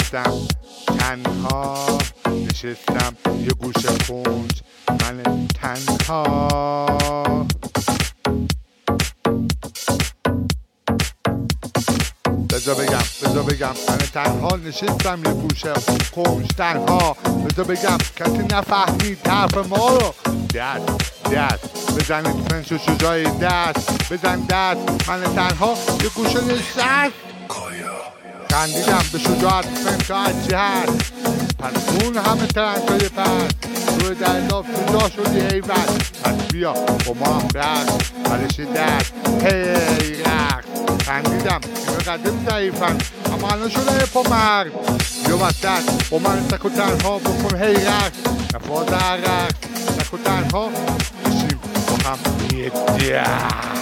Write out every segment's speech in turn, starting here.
نشستم تنها، نشستم یه گوشه کنج من تنها. بذار بگم من تنها نشستم یه گوشه کنج تنها. بذار بگم کسی نفهمید حرف ما رو. دست بزنید پنج و شجای دست بزن دست. من تنها یه گوشه نشست، خندیدم به شجاعت پنج هرچی هست. پس اون همه ترنگای پس روی دریاب شجاع شدی ایول. پس بیا با ما هم رقص برش دست هی رقص. خندیدم اینو قدیم ضعیفن اما الان شده پا مرد. بیا وسط با من تک و تنها بکن هی رقص. نفاز هر رقص تک و تنها بشیم با هم یه دست.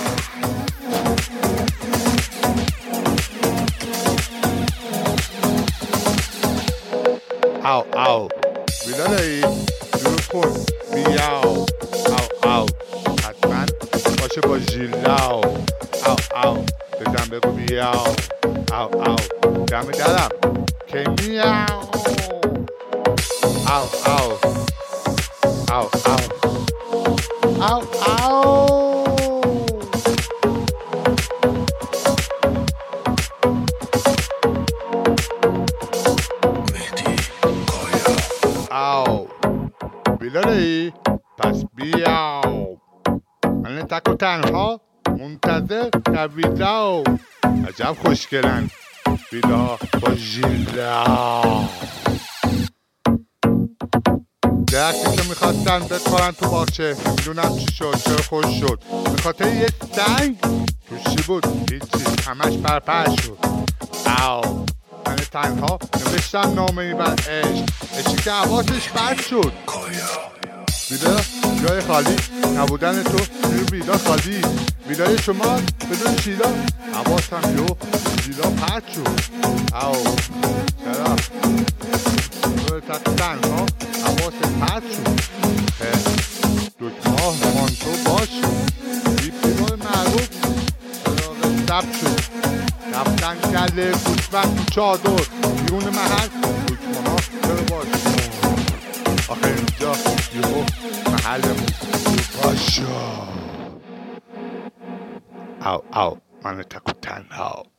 او بیداری دور کن بیاو. او حتما باشه با ژیلاو. او بزن بگو بیاو. او دم درم که میاو. او بیداری پس بیاو. من تک و تنها منتظر دویداو. عجب خوشگلن بیدا با ژیلا. درختی که میخواستن بکارن تو باغچه میدونم چی شد چرا خوش شد. به خاطر یه سنگ توش چی بود هیچی همش برپر شد. او من تنها نوشتم نامه ای بر عشق، عشقی که حواسش بد شد. بیدا جای خالی نبودن تو توی بیدا خالی. بیدای شما بدون شیلا حواسم یو شیلا پد شد. او چرا توی تک تنها حواست پد شد. دکمه ها مانتو باش شد. بیپیمای معروف چراغ سب شد. رفتن گله گوشبند تو چادر بیرون محل. دکمه ها چرا باش شد. آخه اینجا یهو محلمون باش شد. او من تک و تنها.